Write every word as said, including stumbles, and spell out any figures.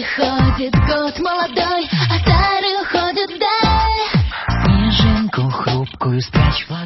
Приходит год молодой, а старый уходит вдаль. Снежинку хрупкую спрячь в ладонь.